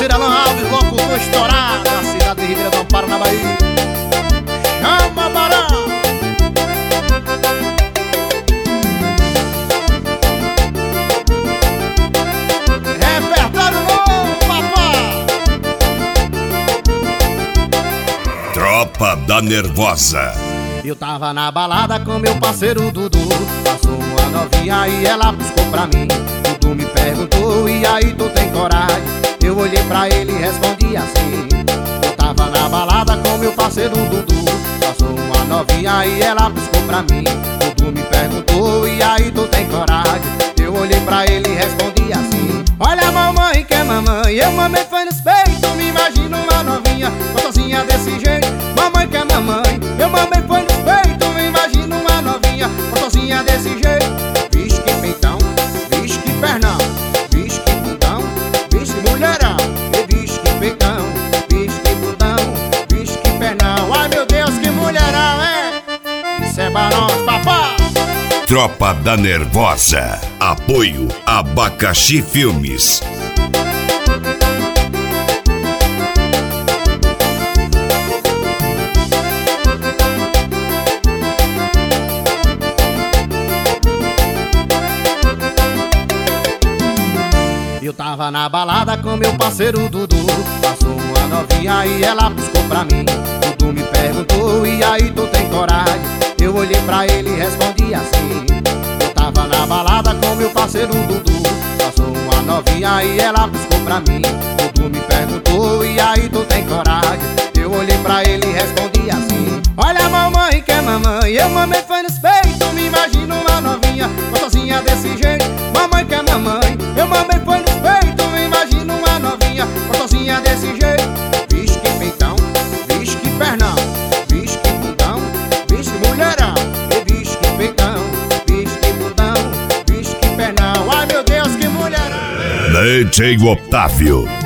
parceiro Alan Alves, locutor estourado da cidade de Ribeirão do Amparo, na Bahia. Chama Barão. Repertório novo, papai. Tropa da Nervosa. Eu tava na balada com meu parceiro Dudu. Passou uma novinha e ela buscou pra mim. Dudu me perguntou, e aí tu tem coragem? Eu olhei pra ele e respondi assim. Eu tava na balada com meu parceiro Dudu. Passou uma novinha e ela buscou pra mim. Dudu me perguntou, e aí tu tem coragem? Eu olhei pra ele e respondi assim. Olha a mamãe que é mamãe, eu mamãe foi nos peitos. Me imagino uma novinha, gostosinha desse jeito. Mamãe que é mamãe, eu mamãe foi nos peitos. Me imagino uma novinha, gostosinha desse jeito. Vixe que peitão, vixe que pernão, vixe que bundão, vixe que mulherão. E vixe que peitão, vixe que bundão, vixe que pernão. Ai meu Deus, que mulherão, é? Isso é Barões, papá. Tropa da Nervosa. Apoio Abacaxi Filmes. Eu tava na balada com meu parceiro Dudu. Passou uma novinha e ela buscou pra mim. Dudu me perguntou, e aí tu tem coragem? Eu olhei pra ele e respondi assim. Eu tava na balada com meu parceiro Dudu. Passou uma novinha e ela buscou pra mim. Dudu me perguntou, e aí tu tem coragem? Eu olhei pra ele e respondi assim. Olha a mamãe que é mamãe, eu mamãe foi nos peitos. Me imagino uma novinha, gostosinha desse jeito. Mamãe que é mamãe, eu mamãe foi nos peitos. Me imagino uma novinha, gostosinha desse jeito. Vixe que peitão, vixe que pernão, vixe que bundão, vixe que mulherão. E vixe que peitão, vixe que bundão, vixe que pernão. Ai meu Deus, que mulherão. DJ Otávio.